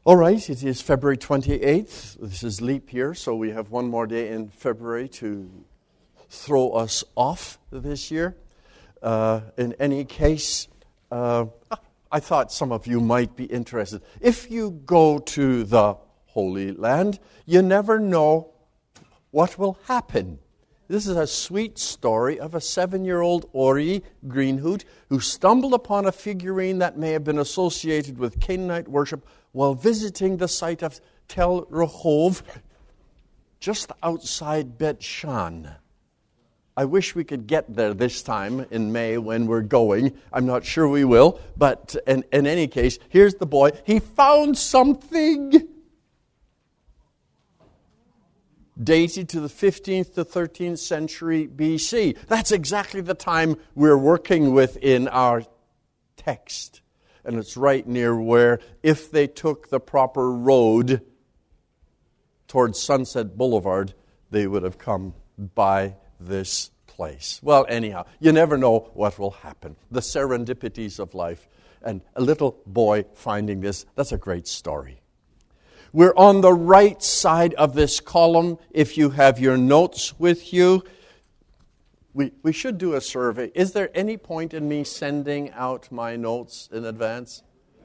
All right, it is February 28th. This is leap year, so we have one more day in February to throw us off this year. In any case, I thought some of you might be interested. If you go to the Holy Land, you never know what will happen. This is a sweet story of a 7-year-old Ori Greenhoot who stumbled upon a figurine that may have been associated with Canaanite worship while visiting the site of Tel Rehov, just outside Bet Shan. I wish we could get there this time in May when we're going. I'm not sure we will, but in any case, here's the boy. He found something dated to the 15th to 13th century BC. That's exactly the time we're working with in our text. And it's right near where, if they took the proper road towards Sunset Boulevard, they would have come by this place. Well, anyhow, you never know what will happen. The serendipities of life. And a little boy finding this, that's a great story. We're on the right side of this column if you have your notes with you. We should do a survey. Is there any point in me sending out my notes in advance?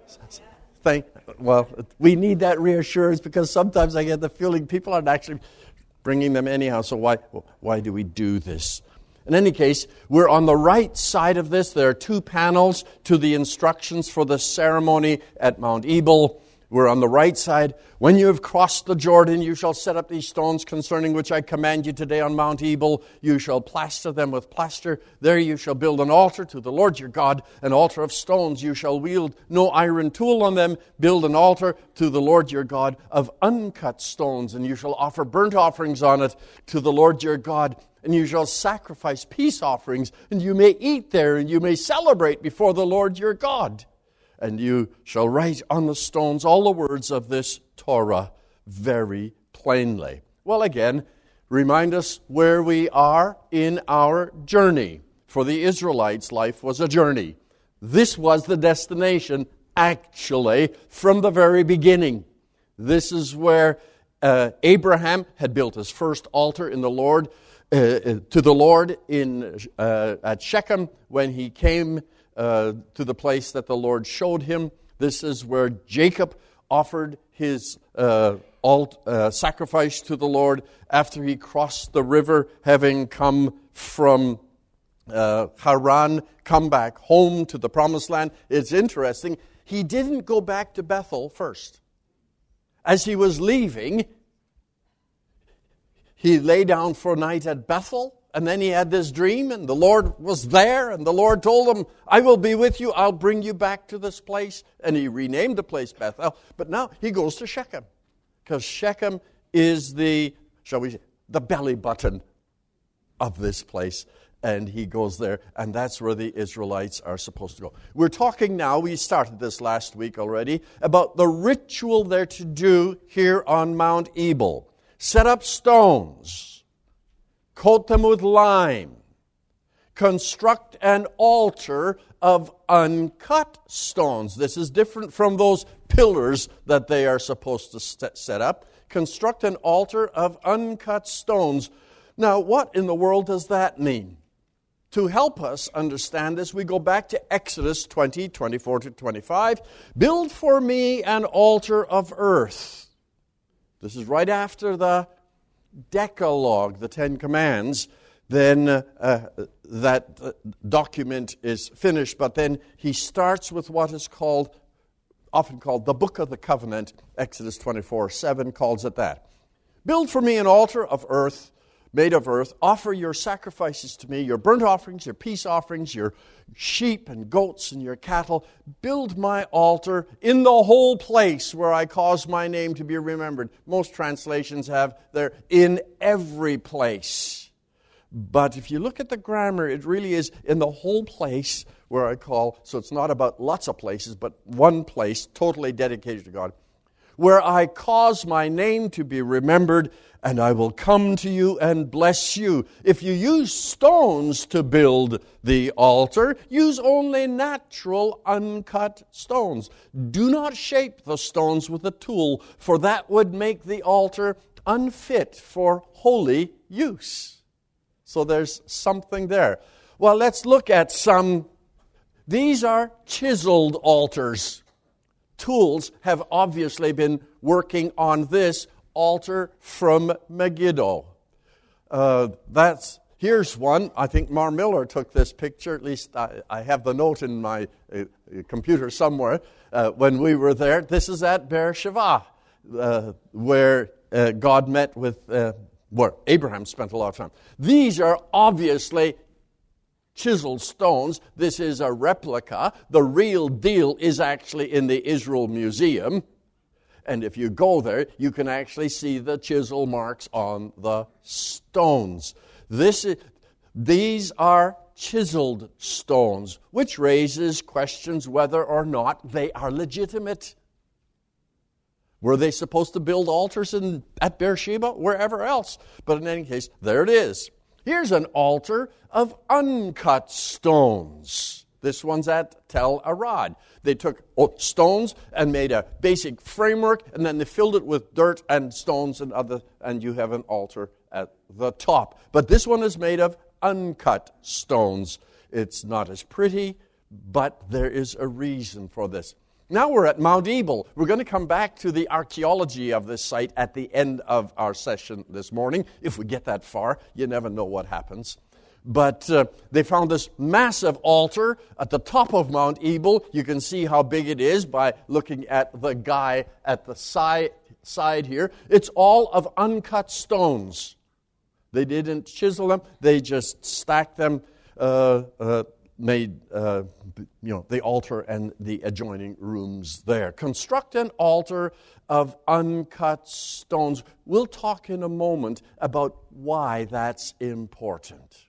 Well, we need that reassurance because sometimes I get the feeling people aren't actually bringing them anyhow. So why do we do this? In any case, we're on the right side of this. There are 2 panels to the instructions for the ceremony at Mount Ebal. We're on the right side. When you have crossed the Jordan, you shall set up these stones concerning which I command you today on Mount Ebal. You shall plaster them with plaster. There you shall build an altar to the Lord your God, an altar of stones. You shall wield no iron tool on them. Build an altar to the Lord your God of uncut stones, and you shall offer burnt offerings on it to the Lord your God. And you shall sacrifice peace offerings, and you may eat there, and you may celebrate before the Lord your God. And you shall write on the stones all the words of this Torah very plainly. Well, again, remind us where we are in our journey. For the Israelites, life was a journey. This was the destination, actually, from the very beginning. This is where Abraham had built his first altar in the Lord, to the Lord at Shechem when he came to the place that the Lord showed him. This is where Jacob offered his sacrifice to the Lord after he crossed the river, having come from Haran, come back home to the Promised Land. It's interesting, he didn't go back to Bethel first. As he was leaving, he lay down for a night at Bethel. And then he had this dream, and the Lord was there, and the Lord told him, I will be with you, I'll bring you back to this place. And he renamed the place Bethel. But now he goes to Shechem, because Shechem is the belly button of this place. And he goes there, and that's where the Israelites are supposed to go. We're talking now, we started this last week already, about the ritual they're to do here on Mount Ebal. Set up stones. Coat them with lime. Construct an altar of uncut stones. This is different from those pillars that they are supposed to set up. Construct an altar of uncut stones. Now, what in the world does that mean? To help us understand this, we go back to Exodus 20, 24 to 25. Build for me an altar of earth. This is right after the Decalogue, the 10 Commands. Then that document is finished, but then he starts with what is often called the Book of the Covenant. Exodus 24:7 calls it that. Build for me an altar of earth, made of earth. Offer your sacrifices to me, your burnt offerings, your peace offerings, your sheep and goats and your cattle. Build my altar in the whole place where I cause my name to be remembered. Most translations have there, in every place. But if you look at the grammar, it really is in the whole place where I call, so it's not about lots of places, but one place totally dedicated to God. where I cause my name to be remembered, and I will come to you and bless you. If you use stones to build the altar, use only natural, uncut stones. Do not shape the stones with a tool, for that would make the altar unfit for holy use. So there's something there. Well, let's look at some. These are chiseled altars. Tools have obviously been working on this altar from Megiddo. Here's one. I think Mar Miller took this picture. At least I have the note in my computer somewhere when we were there. This is at Beersheba, where God met with, where Abraham spent a lot of time. These are obviously chiseled stones. This is a replica. The real deal is actually in the Israel Museum. And if you go there, you can actually see the chisel marks on the stones. These are chiseled stones, which raises questions whether or not they are legitimate. Were they supposed to build altars at Beersheba? Wherever else. But in any case, there it is. Here's an altar of uncut stones. This one's at Tel Arad. They took stones and made a basic framework, and then they filled it with dirt and stones and you have an altar at the top. But this one is made of uncut stones. It's not as pretty, but there is a reason for this. Now we're at Mount Ebal. We're going to come back to the archaeology of this site at the end of our session this morning. If we get that far, you never know what happens. But they found this massive altar at the top of Mount Ebal. You can see how big it is by looking at the guy at the side here. It's all of uncut stones. They didn't chisel them. They just stacked them, made the altar and the adjoining rooms there. Construct an altar of uncut stones. We'll talk in a moment about why that's important.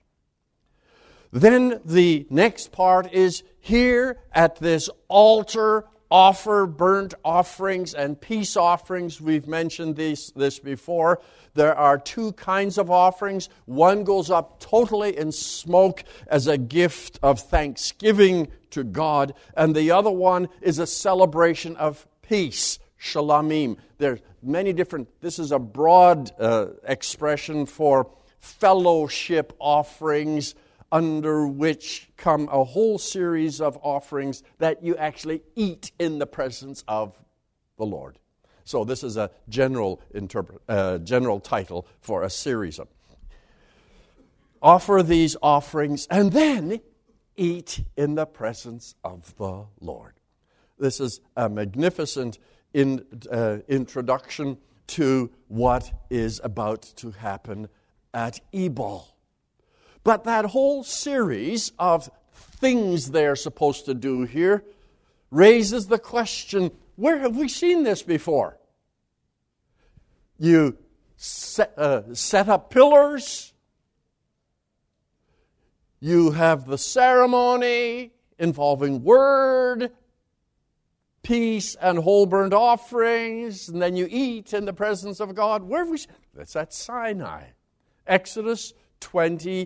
Then the next part is here at this altar, offer burnt offerings and peace offerings. We've mentioned this before. There are two kinds of offerings. One goes up totally in smoke as a gift of thanksgiving to God, and the other one is a celebration of peace, shalamim. There's many different, this is a broad expression for fellowship offerings, under which come a whole series of offerings that you actually eat in the presence of the Lord. So this is a general title for a series of. Offer these offerings and then eat in the presence of the Lord. This is a magnificent introduction to what is about to happen at Ebal. But that whole series of things they're supposed to do here raises the question, where have we seen this before? You set up pillars. You have the ceremony involving word, peace, and whole burnt offerings, and then you eat in the presence of God. Where have we seen? That's at Sinai. Exodus 24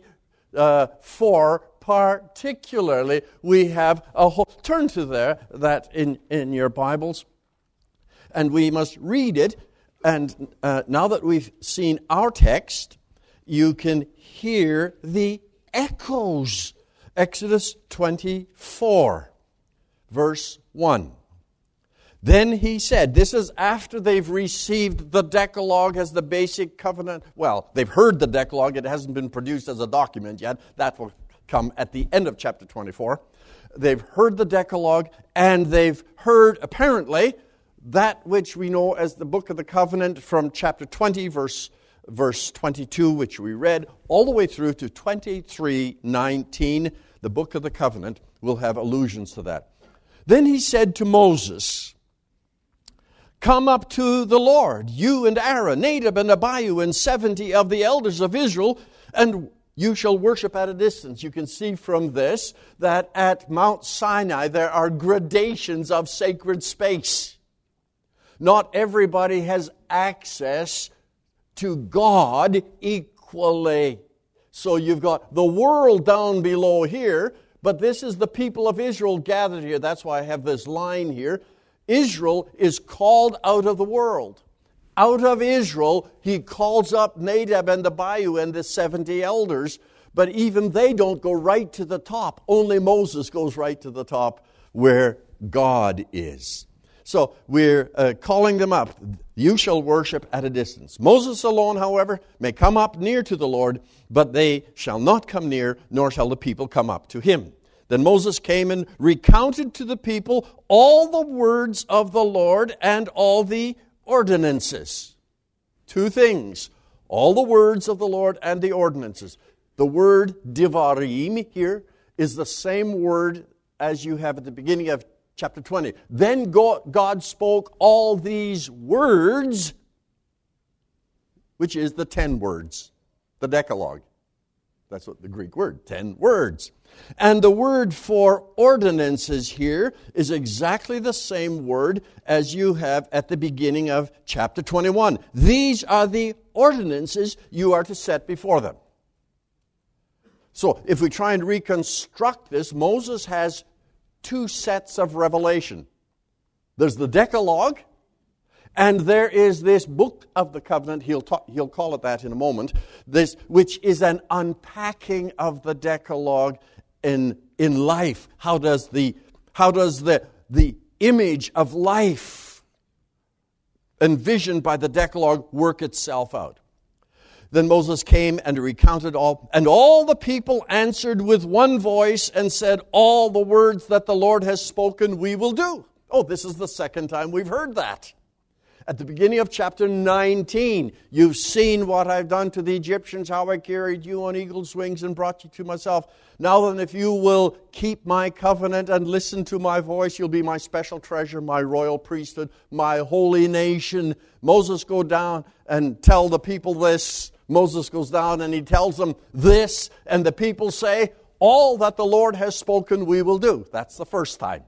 particularly, we have a whole. Turn to that in your Bibles, and we must read it. And now that we've seen our text, you can hear the echoes. Exodus 24, verse 1. Then he said, this is after they've received the Decalogue as the basic covenant. Well, they've heard the Decalogue. It hasn't been produced as a document yet. That will come at the end of chapter 24. They've heard the Decalogue, and they've heard, apparently, that which we know as the Book of the Covenant from chapter 20, verse 22, which we read, all the way through to 23:19. The Book of the Covenant will have allusions to that. Then he said to Moses, come up to the Lord, you and Aaron, Nadab and Abihu, and 70 of the elders of Israel, and you shall worship at a distance. You can see from this that at Mount Sinai there are gradations of sacred space. Not everybody has access to God equally. So you've got the world down below here, but this is the people of Israel gathered here. That's why I have this line here. Israel is called out of the world. Out of Israel, he calls up Nadab and Abihu and the 70 elders, but even they don't go right to the top. Only Moses goes right to the top where God is. So we're calling them up. You shall worship at a distance. Moses alone, however, may come up near to the Lord, but they shall not come near, nor shall the people come up to him. Then Moses came and recounted to the people all the words of the Lord and all the ordinances. Two things. All the words of the Lord and the ordinances. The word divarim here is the same word as you have at the beginning of chapter 20. Then God spoke all these words, which is the 10 words, the Decalogue. That's what the Greek word, 10 words. And the word for ordinances here is exactly the same word as you have at the beginning of chapter 21. These are the ordinances you are to set before them. So if we try and reconstruct this, Moses has two sets of revelation. There's the Decalogue, and there is this book of the covenant, he'll call it that in a moment, this, which is an unpacking of the Decalogue in life. How does the image of life envisioned by the Decalogue work itself out? Then Moses came and recounted all, and all the people answered with one voice and said, all the words that the Lord has spoken we will do. Oh, this is the second time we've heard that. At the beginning of chapter 19, you've seen what I've done to the Egyptians, how I carried you on eagle's wings and brought you to myself. Now then, if you will keep my covenant and listen to my voice, you'll be my special treasure, my royal priesthood, my holy nation. Moses, go down and tell the people this. Moses goes down and he tells them this, and the people say, all that the Lord has spoken we will do. That's the first time.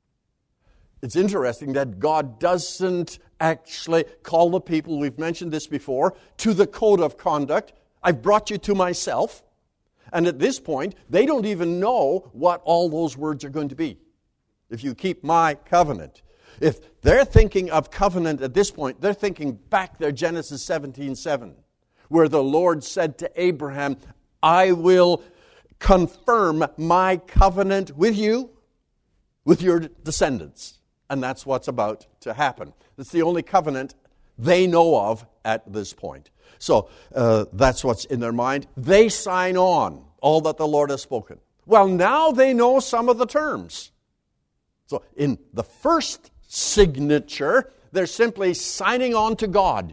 It's interesting that God doesn't actually call the people, we've mentioned this before, to the code of conduct. I've brought you to myself. And at this point, they don't even know what all those words are going to be. If you keep my covenant. If they're thinking of covenant at this point, they're thinking back there, Genesis 17:7, where the Lord said to Abraham, I will confirm my covenant with you, with your descendants. And that's what's about to happen. It's the only covenant they know of at this point. So that's what's in their mind. They sign on all that the Lord has spoken. Well, now they know some of the terms. So in the first signature, they're simply signing on to God.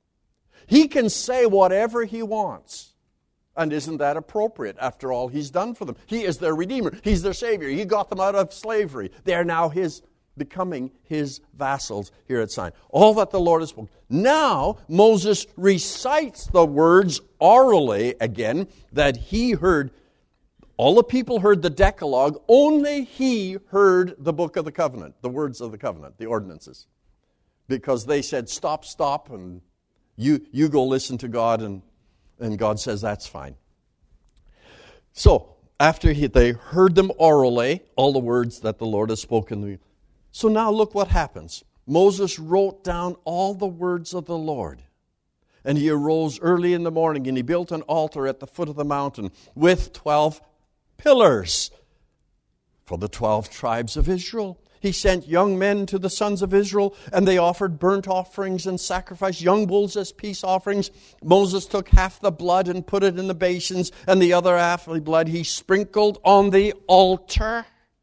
He can say whatever he wants. And isn't that appropriate? After all he's done for them. He is their Redeemer. He's their Savior. He got them out of slavery. They are now becoming his vassals here at Sinai. All that the Lord has spoken. Now, Moses recites the words orally again that he heard. All the people heard the Decalogue. Only he heard the book of the covenant, the words of the covenant, the ordinances. Because they said, stop, and you go listen to God, and God says, that's fine. So, after they heard them orally, all the words that the Lord has spoken. So now look what happens. Moses wrote down all the words of the Lord. And he arose early in the morning, and he built an altar at the foot of the mountain with 12 pillars for the 12 tribes of Israel. He sent young men to the sons of Israel, and they offered burnt offerings and sacrificed young bulls as peace offerings. Moses took half the blood and put it in the basins, and the other half of the blood he sprinkled on the altar.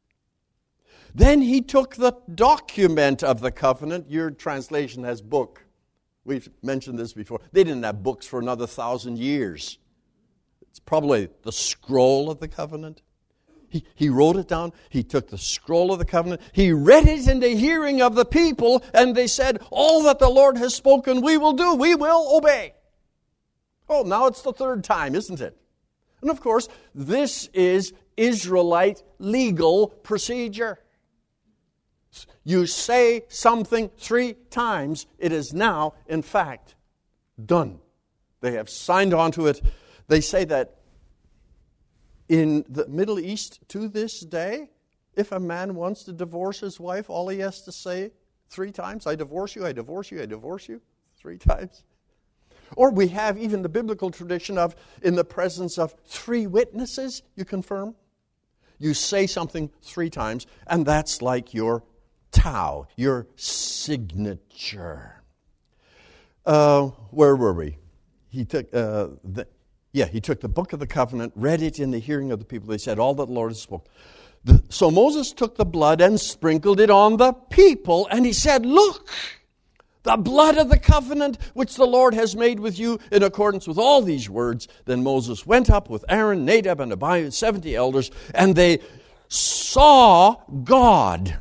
Then he took the document of the covenant. Your translation has book. We've mentioned this before. They didn't have books for another 1,000 years. It's probably the scroll of the covenant. He wrote it down. He took the scroll of the covenant. He read it in the hearing of the people, and they said, all that the Lord has spoken we will do. We will obey. Oh, now it's the third time, isn't it? And of course, this is Israelite legal procedure. You say something 3 times, it is now, in fact, done. They have signed on to it. They say that in the Middle East to this day, if a man wants to divorce his wife, all he has to say 3 times, I divorce you, I divorce you, I divorce you, 3 times. Or we have even the biblical tradition of, in the presence of 3 witnesses, you confirm. You say something 3 times, and that's like your tau, your signature. Where were we? He took he took the book of the covenant, read it in the hearing of the people. They said, all that the Lord has spoken. So Moses took the blood and sprinkled it on the people, and he said, look, the blood of the covenant which the Lord has made with you in accordance with all these words. Then Moses went up with Aaron, Nadab, and Abihu, 70 elders, and they saw God.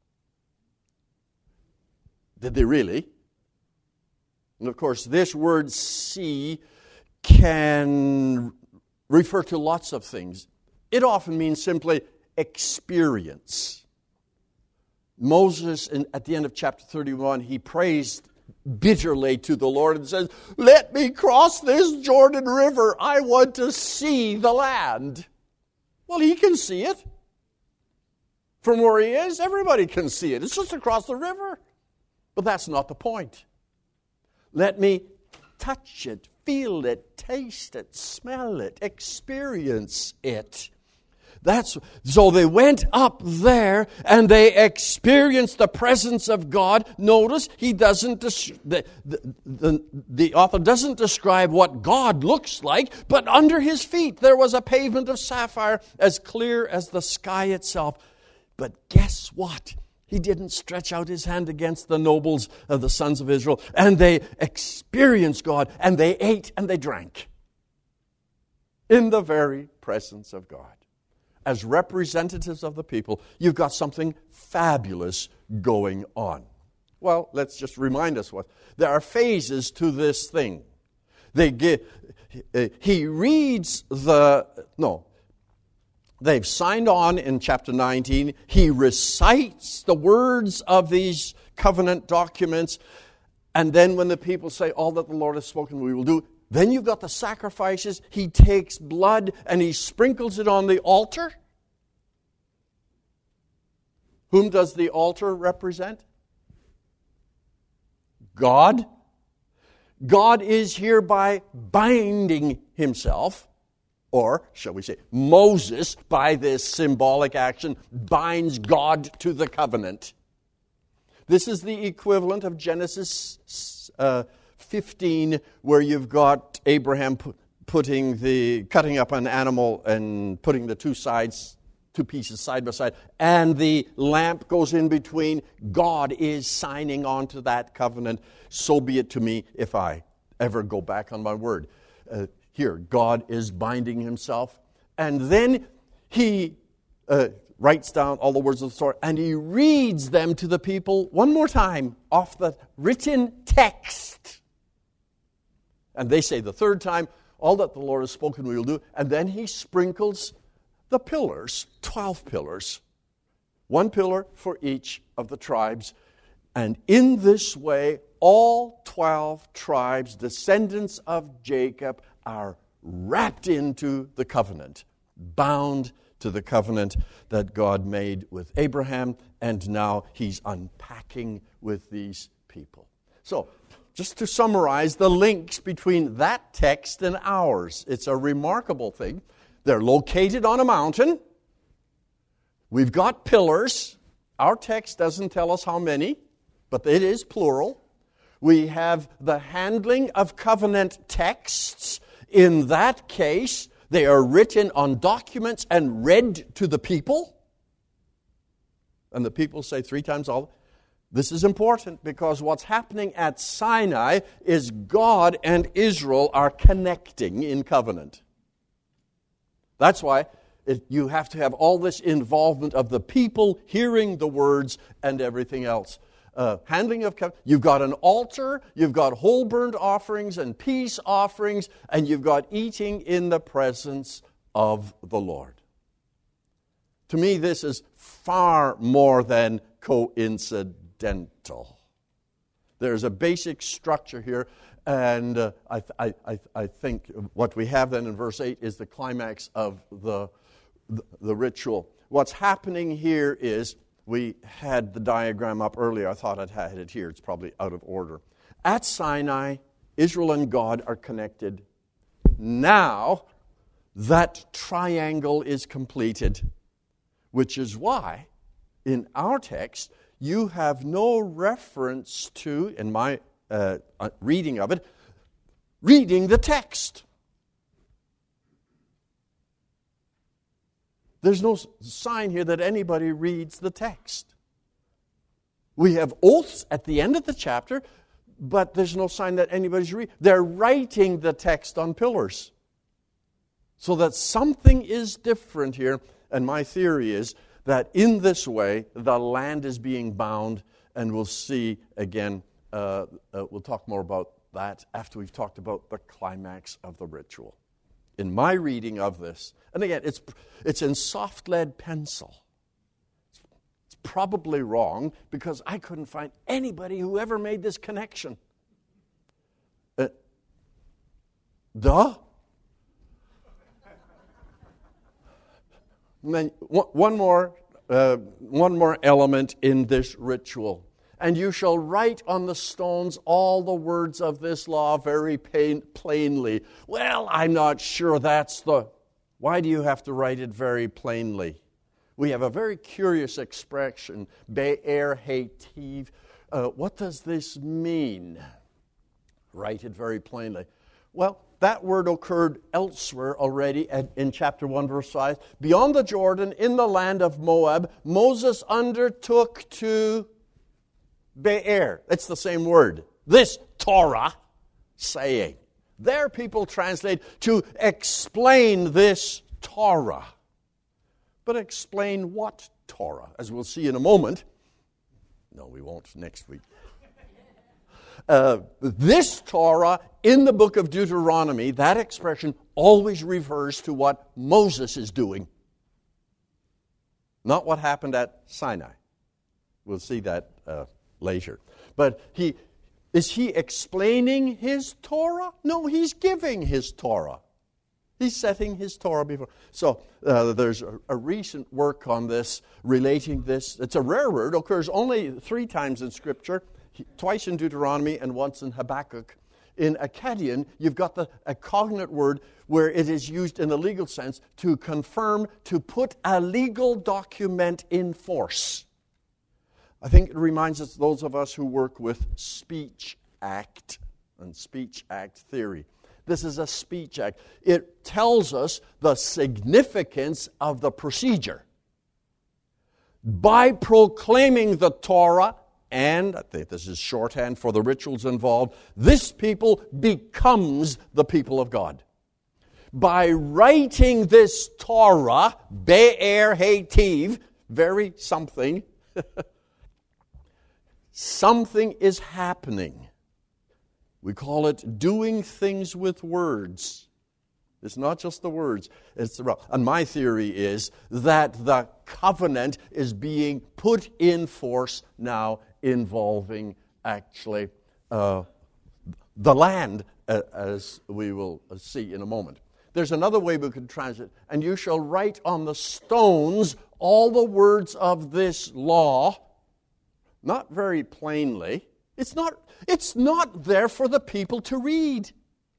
Did they really? And of course, this word see can refer to lots of things. It often means simply experience. Moses, at the end of chapter 31, he prays bitterly to the Lord and says, let me cross this Jordan River. I want to see the land. Well, he can see it. From where he is, everybody can see it. It's just across the river. But that's not the point. Let me touch it, feel it, taste it, smell it, experience it. So they went up there and they experienced the presence of God. Notice he doesn't. The author doesn't describe what God looks like, but under his feet there was a pavement of sapphire as clear as the sky itself. But guess what? He didn't stretch out his hand against the nobles of the sons of Israel, and they experienced God, and they ate and they drank in the very presence of God. As representatives of the people, you've got something fabulous going on. Well, let's just remind us what. There are phases to this thing. They've signed on in chapter 19. He recites the words of these covenant documents. And then when the people say, all that the Lord has spoken, we will do. Then you've got the sacrifices. He takes blood and he sprinkles it on the altar. Whom does the altar represent? God. God is hereby binding himself, or shall we say, Moses, by this symbolic action, binds God to the covenant. This is the equivalent of Genesis 15, where you've got Abraham cutting up an animal and putting the two pieces side by side, and the lamp goes in between. God is signing on to that covenant. So be it to me if I ever go back on my word. Here, God is binding himself. And then he writes down all the words of the Torah, and he reads them to the people one more time off the written text. And they say the third time, all that the Lord has spoken we will do. And then he sprinkles the pillars, 12 pillars. 1 pillar for each of the tribes. And in this way, all 12 tribes, descendants of Jacob, are wrapped into the covenant, bound to the covenant that God made with Abraham, and now he's unpacking with these people. So, just to summarize the links between that text and ours, it's a remarkable thing. They're located on a mountain. We've got pillars. Our text doesn't tell us how many, but it is plural. We have the handling of covenant texts. In that case, they are written on documents and read to the people. And the people say 3 times all. This is important because what's happening at Sinai is God and Israel are connecting in covenant. That's why you have to have all this involvement of the people hearing the words and everything else. Handling of covenant. You've got an altar, you've got whole burnt offerings and peace offerings, and you've got eating in the presence of the Lord. To me, this is far more than coincidental. There's a basic structure here, and I think what we have then in verse 8 is the climax of the ritual. What's happening here is, we had the diagram up earlier. I thought I'd had it here. It's probably out of order. At Sinai, Israel and God are connected. Now, that triangle is completed, which is why, in our text, you have no reference to, in my reading of it, reading the text. There's no sign here that anybody reads the text. We have oaths at the end of the chapter, but there's no sign that anybody's reading. They're writing the text on pillars. So that something is different here, and my theory is that in this way, the land is being bound, and we'll see again, we'll talk more about that after we've talked about the climax of the ritual. In my reading of this, and again, it's in soft lead pencil. It's probably wrong because I couldn't find anybody who ever made this connection. Duh? And then one more element in this ritual. And you shall write on the stones all the words of this law very plainly. Well, I'm not sure that's the... Why do you have to write it very plainly? We have a very curious expression, Be'er Hetiv. What does this mean? Write it very plainly. Well, that word occurred elsewhere already in chapter 1, verse 5. Beyond the Jordan, in the land of Moab, Moses undertook to Be'er. It's the same word. This Torah saying. There people translate to explain this Torah. But explain what Torah? As we'll see in a moment. No, we won't next week. This Torah in the book of Deuteronomy, that expression always refers to what Moses is doing. Not what happened at Sinai. We'll see that later. But is he explaining his Torah? No, he's giving his Torah. He's setting his Torah before. So there's a recent work on this, relating this. It's a rare word, occurs only 3 times in Scripture, twice in Deuteronomy and once in Habakkuk. In Akkadian, you've got a cognate word where it is used in the legal sense to confirm, to put a legal document in force. I think it reminds us, those of us who work with speech act and speech act theory. This is a speech act. It tells us the significance of the procedure. By proclaiming the Torah, and I think this is shorthand for the rituals involved, this people becomes the people of God. By writing this Torah, Be'er Hetiv, very something, something is happening. We call it doing things with words. It's not just the words. And my theory is that the covenant is being put in force now, involving actually the land, as we will see in a moment. There's another way we could translate, and you shall write on the stones all the words of this law. Not very plainly. It's not there for the people to read.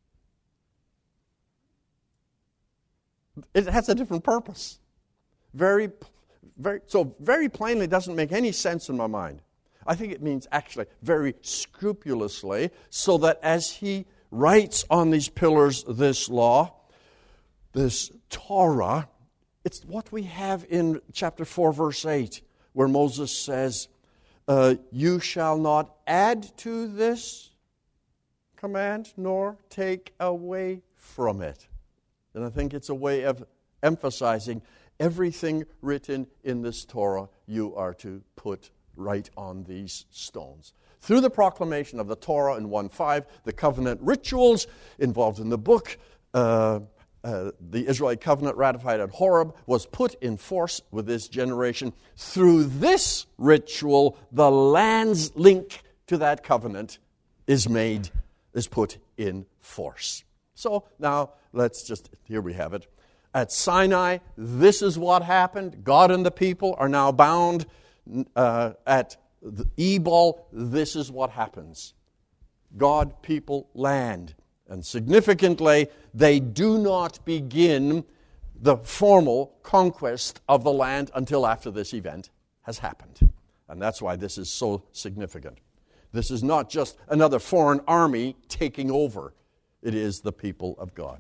It has a different purpose. Very plainly doesn't make any sense in my mind. I think it means actually very scrupulously, so that as he writes on these pillars this law, this Torah, it's what we have in chapter 4, verse 8, where Moses says, you shall not add to this command, nor take away from it. And I think it's a way of emphasizing everything written in this Torah you are to put right on these stones. Through the proclamation of the Torah in 1:5, the covenant rituals involved in the book, the Israelite covenant ratified at Horeb was put in force with this generation. Through this ritual, the land's link to that covenant is put in force. So now here we have it. At Sinai, this is what happened. God and the people are now bound. At Ebal, this is what happens. God, people, land. And significantly, they do not begin the formal conquest of the land until after this event has happened. And that's why this is so significant. This is not just another foreign army taking over. It is the people of God.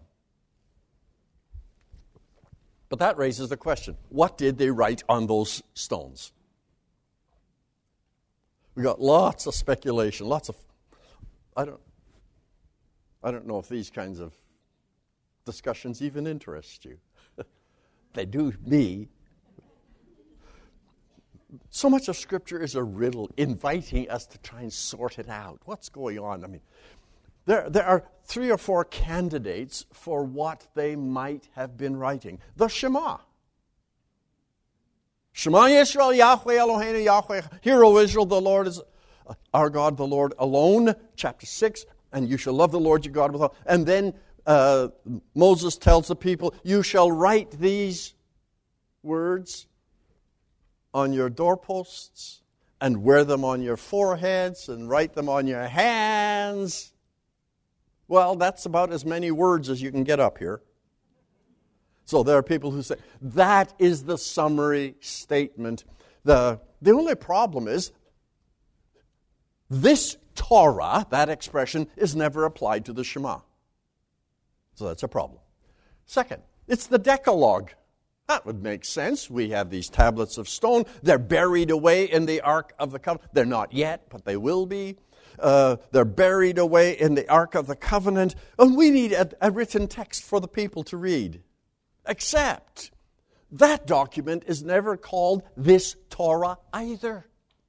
But that raises the question, what did they write on those stones? We got lots of speculation, I don't know if these kinds of discussions even interest you. They do me. So much of Scripture is a riddle, inviting us to try and sort it out. What's going on? I mean, there are 3 or 4 candidates for what they might have been writing. The Shema. Shema Yisrael, Yahweh Eloheinu, Yahweh. Hear, O Israel, the Lord is our God, the Lord alone. Chapter 6. And you shall love the Lord your God with all. And then Moses tells the people, you shall write these words on your doorposts and wear them on your foreheads and write them on your hands. Well, that's about as many words as you can get up here. So there are people who say, that is the summary statement. The only problem is, this Torah, that expression, is never applied to the Shema. So that's a problem. Second, it's the Decalogue. That would make sense. We have these tablets of stone. They're buried away in the Ark of the Covenant. They're not yet, but they will be. They're buried away in the Ark of the Covenant. And we need a written text for the people to read. Except that document is never called this Torah either.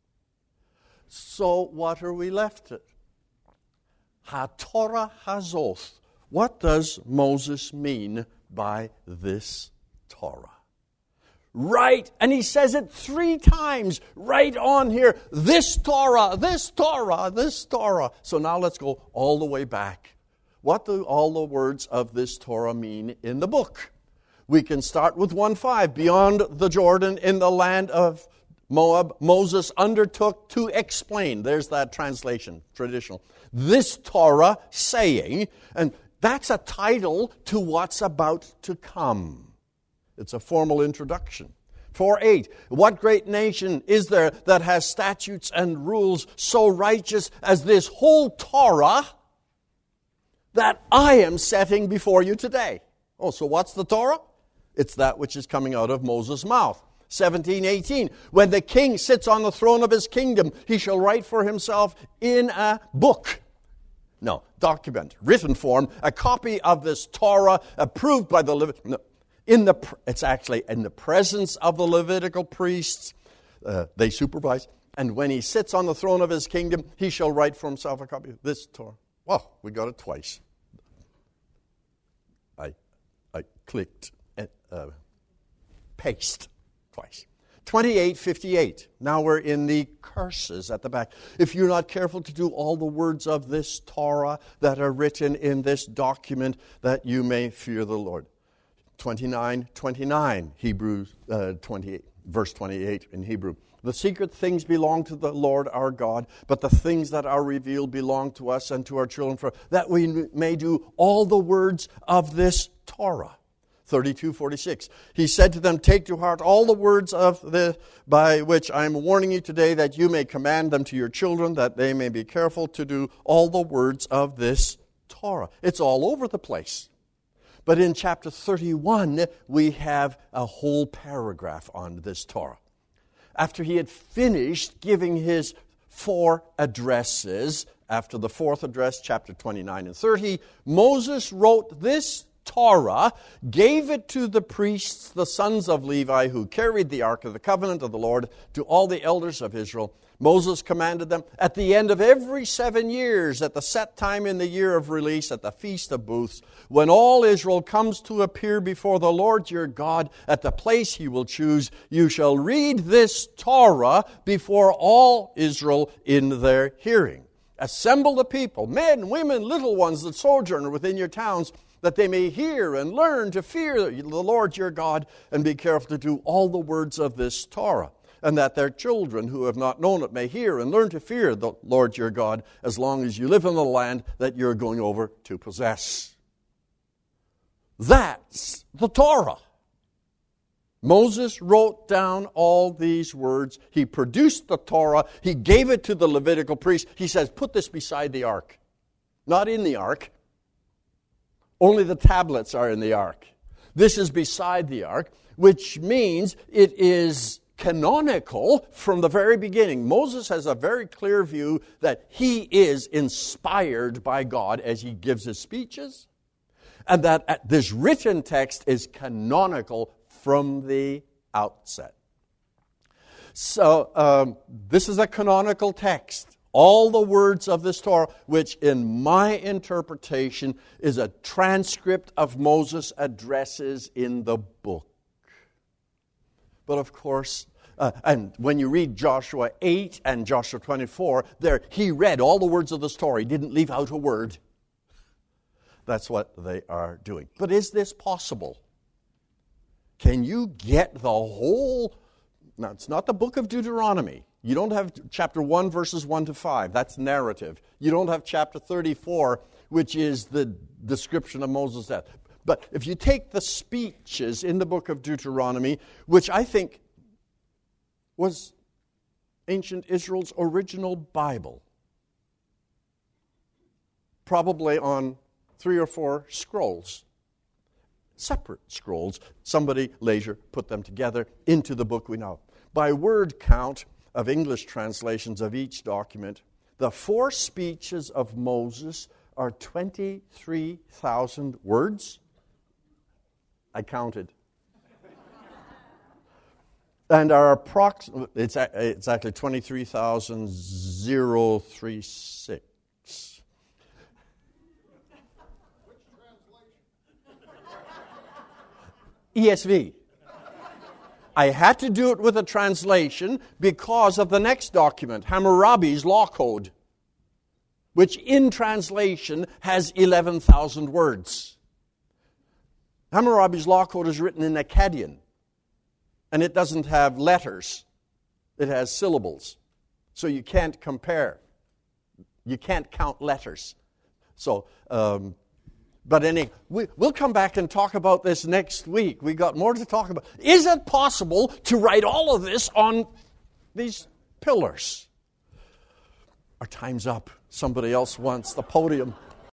So what are we left with? HaTorah Hazoth. What does Moses mean by this Torah? Right, and he says it 3 times right on here. This Torah, this Torah, this Torah. So now let's go all the way back. What do all the words of this Torah mean in the book? We can start with 1:5. Beyond the Jordan in the land of Moab, Moses undertook to explain. There's that translation, traditional. This Torah saying, and that's a title to what's about to come. It's a formal introduction. 4:8. What great nation is there that has statutes and rules so righteous as this whole Torah that I am setting before you today? Oh, so what's the Torah? It's that which is coming out of Moses' mouth. 17:18. When the king sits on the throne of his kingdom, he shall write for himself in a book. No, document, written form, a copy of this Torah approved by the it's actually in the presence of the Levitical priests. They supervise. And when he sits on the throne of his kingdom, he shall write for himself a copy of this Torah. Well, we got it twice. I clicked paste twice. 28:58. Now we're in the curses at the back. If you're not careful to do all the words of this Torah that are written in this document, that you may fear the Lord. 29:29. Hebrews 28, verse 28 in Hebrew. The secret things belong to the Lord our God, but the things that are revealed belong to us and to our children, for that we may do all the words of this Torah. 32:46. He said to them, take to heart all the words by which I am warning you today, that you may command them to your children, that they may be careful to do all the words of this Torah. It's all over the place. But in chapter 31, we have a whole paragraph on this Torah. After he had finished giving his 4 addresses, after the 4th address, chapter 29 and 30, Moses wrote this Torah, gave it to the priests, the sons of Levi, who carried the ark of the covenant of the Lord, to all the elders of Israel. Moses commanded them, at the end of every 7 years, at the set time in the year of release, at the Feast of Booths, when all Israel comes to appear before the Lord your God at the place he will choose, you shall read this Torah before all Israel in their hearing. Assemble the people, men, women, little ones that sojourn within your towns, that they may hear and learn to fear the Lord your God and be careful to do all the words of this Torah, and that their children who have not known it may hear and learn to fear the Lord your God as long as you live in the land that you're going over to possess. That's the Torah. Moses wrote down all these words. He produced the Torah. He gave it to the Levitical priest. He says, put this beside the ark. Not in the ark. Only the tablets are in the ark. This is beside the ark, which means it is canonical from the very beginning. Moses has a very clear view that he is inspired by God as he gives his speeches, and that this written text is canonical from the outset. So this is a canonical text. All the words of this Torah, which in my interpretation is a transcript of Moses' addresses in the book. But of course, and when you read Joshua 8 and Joshua 24, there he read all the words of the story, didn't leave out a word. That's what they are doing. But is this possible? Can you get the whole... Now, it's not the book of Deuteronomy. You don't have chapter 1, verses 1 to 5. That's narrative. You don't have chapter 34, which is the description of Moses' death. But if you take the speeches in the book of Deuteronomy, which I think was ancient Israel's original Bible, probably on 3 or 4 scrolls, separate scrolls. Somebody later put them together into the book we know. By word count of English translations of each document, the 4 speeches of Moses are 23,000 words. I counted. And are approximately, it's actually 23,036. ESV. I had to do it with a translation because of the next document, Hammurabi's Law Code, which in translation has 11,000 words. Hammurabi's Law Code is written in Akkadian, and it doesn't have letters. It has syllables. So you can't compare. You can't count letters. So, but anyway, we'll come back and talk about this next week. We got more to talk about. Is it possible to write all of this on these pillars? Our time's up. Somebody else wants the podium.